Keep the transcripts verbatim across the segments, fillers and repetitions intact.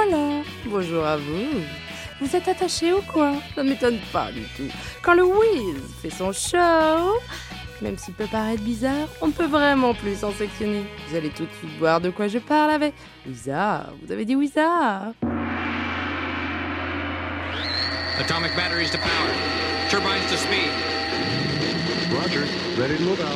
voilà, bonjour à vous. Vous êtes attachés ou quoi? Ça ne m'étonne pas du tout. Quand le whiz fait son show, même s'il peut paraître bizarre, on ne peut vraiment plus s'en sectionner. Vous allez tout de suite voir de quoi je parle avec Wizard. Vous avez dit Wizard? Atomic batteries to power. Turbines to speed. Roger. Ready to move out.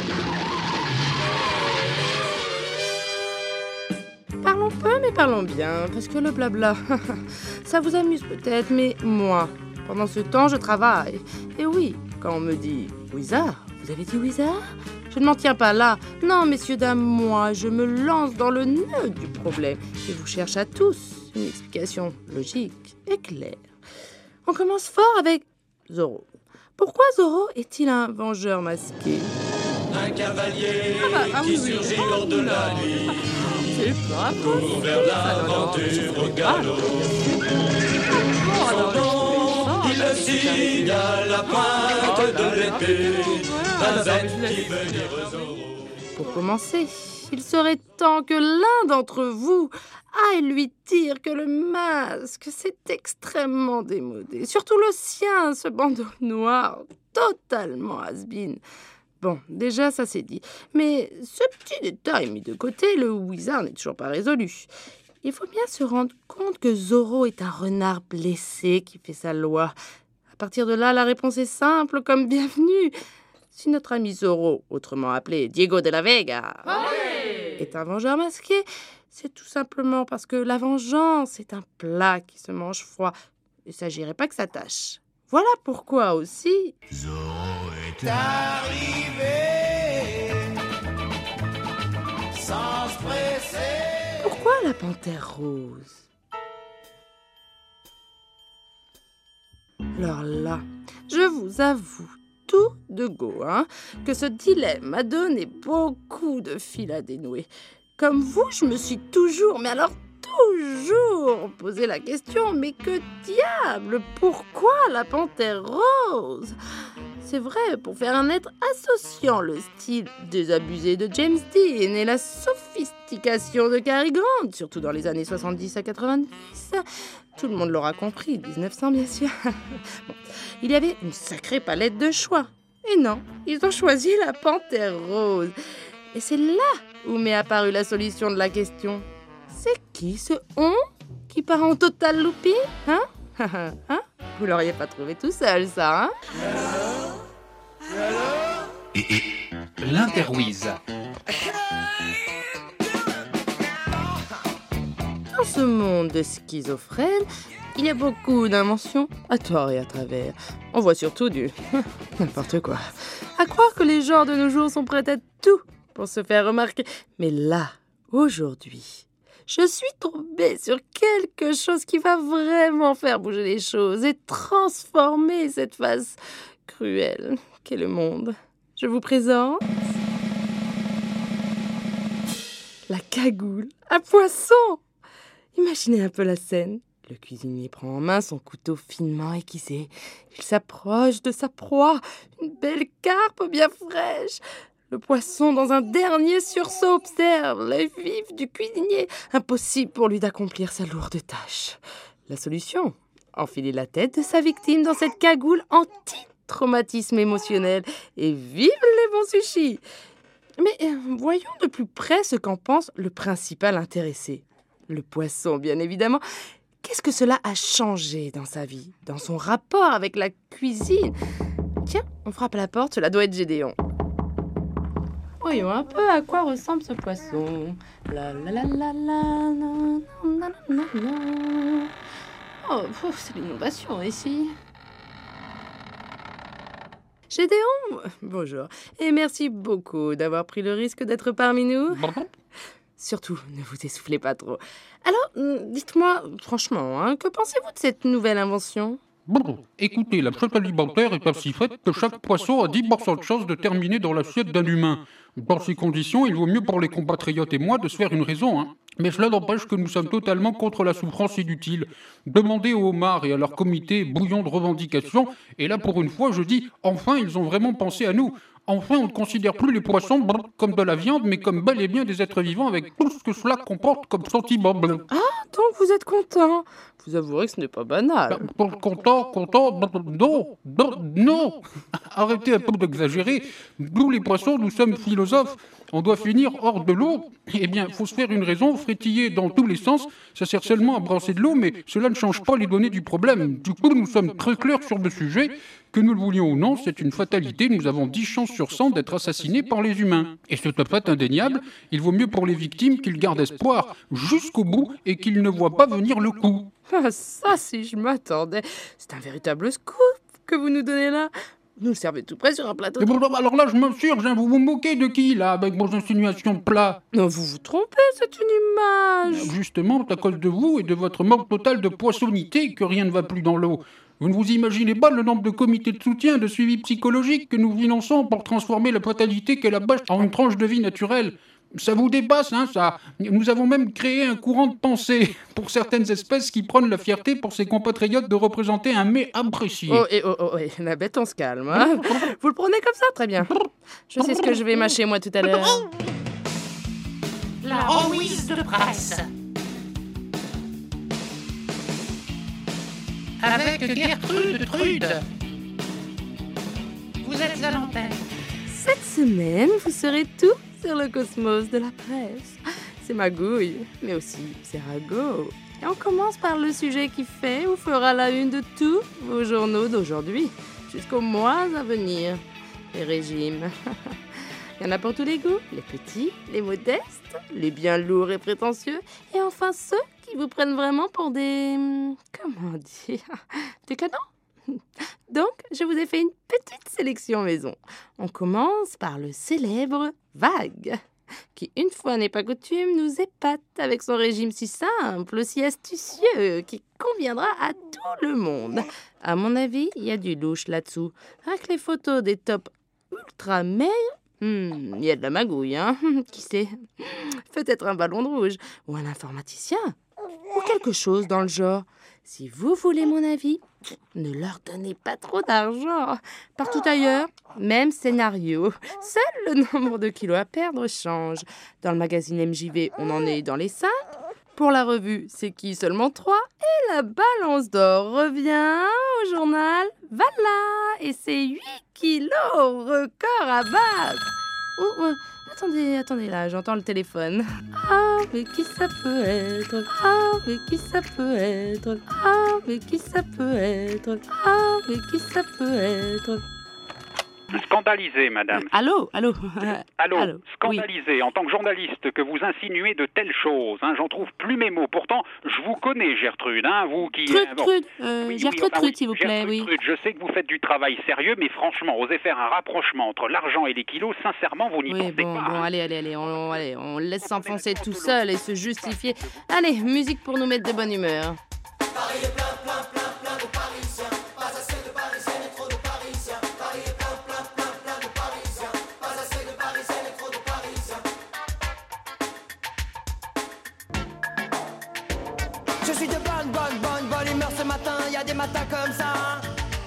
Parlons peu, mais parlons bien, parce que le blabla, ça vous amuse peut-être, mais moi, pendant ce temps, je travaille. Et oui, quand on me dit Wizard, vous avez dit Wizard? Je ne m'en tiens pas là. Non, messieurs, dames, moi, je me lance dans le nœud du problème et vous cherche à tous une explication logique et claire. On commence fort avec Zorro. Pourquoi Zorro est-il un vengeur masqué? Un cavalier ah bah, ah qui oui, surgit oui. lors de la nuit C'est pas pour vers l'aventure au galop. Son nom, il le signe à la pointe de l'épée d'un zen qui veut dire Zorro. Pour commencer, il serait temps que l'un d'entre vous aille lui dire que le masque, c'est extrêmement démodé. Surtout le sien, ce bandeau noir, totalement has-been. Bon, déjà, ça c'est dit. Mais ce petit détail mis de côté, le Wizard n'est toujours pas résolu. Il faut bien se rendre compte que Zorro est un renard blessé qui fait sa loi. À partir de là, la réponse est simple comme bienvenue. Si notre ami Zorro, autrement appelé Diego de la Vega, ouais, est un vengeur masqué, c'est tout simplement parce que la vengeance est un plat qui se mange froid. Il ne s'agirait pas que ça tâche. Voilà pourquoi aussi... Zorro est arrivé sans se presser. Pourquoi la panthère rose? Alors là, je vous avoue tout de go, hein, que ce dilemme m'a donné beaucoup de fil à dénouer. Comme vous, je me suis toujours, mais alors toujours posé la question, mais que diable, pourquoi la panthère rose? C'est vrai, pour faire un être associant le style désabusé de James Dean et la sophistication de Cary Grant, surtout dans les années soixante-dix à quatre-vingt-dix, tout le monde l'aura compris, dix-neuf cents bien sûr. Bon, il y avait une sacrée palette de choix. Et non, ils ont choisi la panthère rose. Et c'est là où m'est apparue la solution de la question. C'est qui ce on qui part en total looping, hein? Hein? Vous l'auriez pas trouvé tout seul, ça, hein? Et, et l'interwiz. Dans ce monde de schizophrène, il y a beaucoup d'inventions à tort et à travers. On voit surtout du n'importe quoi. À croire que les gens de nos jours sont prêts à tout pour se faire remarquer. Mais là, aujourd'hui, je suis tombée sur quelque chose qui va vraiment faire bouger les choses et transformer cette face cruelle qu'est le monde. Je vous présente la cagoule à poisson. Imaginez un peu la scène. Le cuisinier prend en main son couteau finement aiguisé. Il s'approche de sa proie, une belle carpe bien fraîche. Le poisson, dans un dernier sursaut, observe l'œil vif du cuisinier. Impossible pour lui d'accomplir sa lourde tâche. La solution? Enfiler la tête de sa victime dans cette cagoule anti-traumatisme émotionnel. Et vive les bons sushis! Mais euh, voyons de plus près ce qu'en pense le principal intéressé. Le poisson, bien évidemment. Qu'est-ce que cela a changé dans sa vie, dans son rapport avec la cuisine? Tiens, on frappe à la porte, cela doit être Gédéon. Voyons un peu à quoi ressemble ce poisson. La la la la la la la la la. Oh, pouf, c'est l'innovation ici. Gédéon, bonjour, et merci beaucoup d'avoir pris le risque d'être parmi nous. Surtout, ne vous essoufflez pas trop. Alors, dites-moi franchement, hein, que pensez-vous de cette nouvelle invention? Bon, écoutez, la chaîne alimentaire est ainsi faite que chaque poisson a dix pour cent de chance de terminer dans l'assiette d'un humain. Dans ces conditions, il vaut mieux pour les compatriotes et moi de se faire une raison, hein. Mais cela n'empêche que nous sommes totalement contre la souffrance inutile. Demandez aux homards et à leur comité bouillon de revendication, et là pour une fois je dis, enfin ils ont vraiment pensé à nous. Enfin, on ne considère plus les poissons brr, comme de la viande, mais comme bel et bien des êtres vivants avec tout ce que cela comporte comme sentiments. Brr. Ah, donc vous êtes content. Vous avouerez que ce n'est pas banal. Ben, pour- Content, content, brr, non, non, non. Arrêtez un peu d'exagérer. Nous, les poissons, nous sommes philosophes. On doit finir hors de l'eau. Eh bien, il faut se faire une raison, frétiller dans tous les sens. Ça sert seulement à brasser de l'eau, mais cela ne change pas les données du problème. Du coup, nous sommes très clairs sur le sujet. Que nous le voulions ou non, c'est une fatalité. Nous avons dix chances sur cent d'être assassinés par les humains. Et c'est un fait indéniable. Il vaut mieux pour les victimes qu'ils gardent espoir jusqu'au bout et qu'ils ne voient pas venir le coup. Ah, ça, si je m'attendais. C'est un véritable scoop que vous nous donnez là. Vous nous servez tout près sur un plateau. Et bon, alors là, je m'insurge, hein, vous vous moquez de qui, là, avec vos insinuations de plat? Non, vous vous trompez, c'est une image. Justement, c'est à cause de vous et de votre manque total de poissonnité que rien ne va plus dans l'eau. Vous ne vous imaginez pas le nombre de comités de soutien, de suivi psychologique que nous finançons pour transformer la fatalité qu'est la bâche en une tranche de vie naturelle. Ça vous dépasse, hein, ça. Nous avons même créé un courant de pensée pour certaines espèces qui prônent la fierté pour ses compatriotes de représenter un mets apprécié. Oh, et oh, oh, et la bête, on se calme. Hein. Vous le prenez comme ça, très bien. Je sais ce que je vais mâcher, moi, tout à l'heure. La remise de presse. Avec Gertrude Trude. Vous êtes à l'antenne. Cette semaine, vous saurez tout sur le cosmos de la presse. C'est Magouille, mais aussi c'est Rago. Et on commence par le sujet qui fait ou fera la une de tous vos journaux d'aujourd'hui, jusqu'aux mois à venir. Les régimes. Il y en a pour tous les goûts, les petits, les modestes, les bien lourds et prétentieux, et enfin ceux qui vous prennent vraiment pour des... comment dire... des canons. Donc, je vous ai fait une petite sélection maison. On commence par le célèbre Vague, qui, une fois n'est pas coutume, nous épate avec son régime si simple, si astucieux, qui conviendra à tout le monde. À mon avis, il y a du louche là-dessous. Avec les photos des tops ultra maigres, il hmm, y a de la magouille, hein. Qui sait? Peut-être un ballon de rouge, ou un informaticien, ou quelque chose dans le genre. Si vous voulez mon avis, ne leur donnez pas trop d'argent. Partout ailleurs, même scénario. Seul le nombre de kilos à perdre change. Dans le magazine M J V, on en est dans les cinq. Pour la revue, c'est qui seulement trois. Et la balance d'or revient au journal. Voilà. Et c'est huit kilos, record à battre. Oh, oh. Attendez, attendez, là, j'entends le téléphone. Ah, mais qui ça peut être? Ah, mais qui ça peut être? Ah, mais qui ça peut être? Ah, mais qui ça peut être? Scandalisé, madame. Allô, allô. Allô, allô, scandalisé oui. En tant que journaliste que vous insinuez de telles choses. Hein, j'en trouve plus mes mots. Pourtant, je vous connais, Gertrude. Hein, vous qui... Trude, euh, bon. Trude, euh, Oui, oui, Gertrude enfin, Trude, oui, s'il vous plaît, Gertrude oui. Trude, je sais que vous faites du travail sérieux, mais franchement, osez faire un rapprochement entre l'argent et les kilos, sincèrement, vous n'y Oui, pensez bon, pas. bon, hein. allez, allez, allez, on, allez, on le laisse s'enfoncer tout seul et se justifier. Allez, musique pour nous mettre de bonne humeur. Paris est plein, plein, plein, plein de Parisiens. Pas assez de Parisiens, mais trop de Parisiens. Paris est plein, plein, plein, plein de Parisiens. Pas assez de Parisiens, mais trop de Parisiens. Je suis de bonne, bonne, bonne, bonne humeur ce matin. Y a des matins comme ça.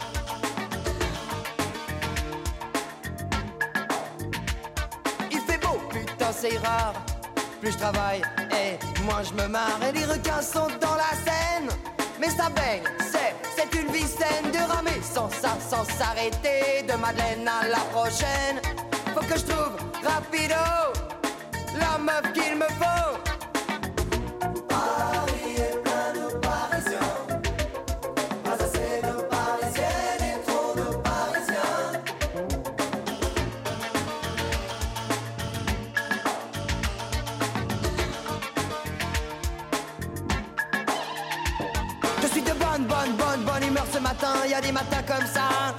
Il fait beau, putain, c'est rare. Plus je travaille, et moins je me marre. Et les requins sont dans la Seine. Mais ça baigne, c'est, c'est une vie saine de ramer sans ça, sans s'arrêter. De Madeleine à la prochaine. Faut que je trouve rapido la meuf qu'il me faut. Paris est plein de Parisiens. Pas assez de Parisiennes et trop de Parisiens. Je suis de bonne, bonne, bonne, bonne humeur ce matin. Y a des matins comme ça.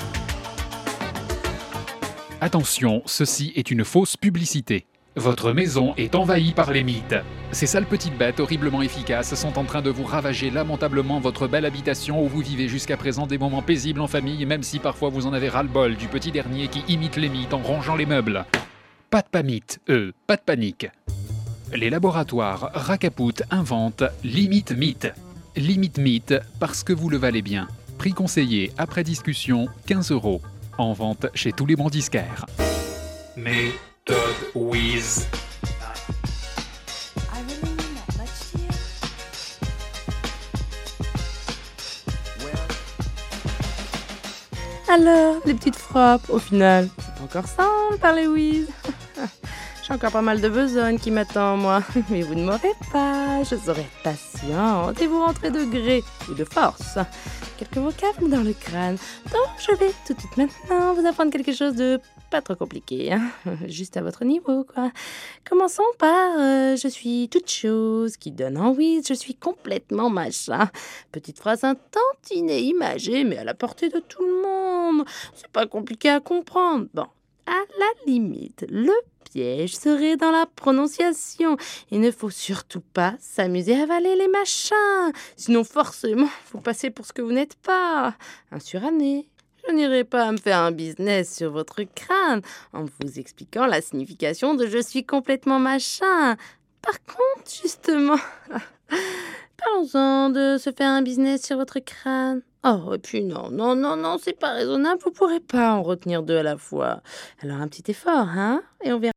Attention, ceci est une fausse publicité. Votre maison est envahie par les mythes. Ces sales petites bêtes horriblement efficaces sont en train de vous ravager lamentablement votre belle habitation où vous vivez jusqu'à présent des moments paisibles en famille, même si parfois vous en avez ras-le-bol du petit dernier qui imite les mythes en rangeant les meubles. Pas de pamite, eux, pas de panique. Les laboratoires Racaput inventent Limite Mythe. Limite Mythe parce que vous le valez bien. Prix conseillé après discussion, quinze euros. En vente chez tous les bons disquaires. Méthode Wiz. I really mean that much to you? Well, Alors, les petites frappes, au final, c'est pas encore simple parler Wiz. J'ai encore pas mal de besogne qui m'attend, moi. Mais vous ne m'aurez pas. Je serai patiente et vous rentrez de gré ou de force. Quelques vocables dans le crâne. Donc, je vais tout de suite maintenant vous apprendre quelque chose de pas trop compliqué. Hein. Juste à votre niveau, quoi. Commençons par euh, je suis toute chose qui donne en Wiz. Je suis complètement machin. Petite phrase un tantinet imagée, mais à la portée de tout le monde. C'est pas compliqué à comprendre. Bon, à la limite, le piège serait dans la prononciation. Il ne faut surtout pas s'amuser à avaler les machins. Sinon, forcément, vous passez pour ce que vous n'êtes pas. Un suranné. Je n'irai pas me faire un business sur votre crâne en vous expliquant la signification de « je suis complètement machin ». Par contre, justement, parlons-en de se faire un business sur votre crâne. Oh, et puis non, non, non, non, c'est pas raisonnable, vous pourrez pas en retenir deux à la fois. Alors un petit effort, hein, et on verra.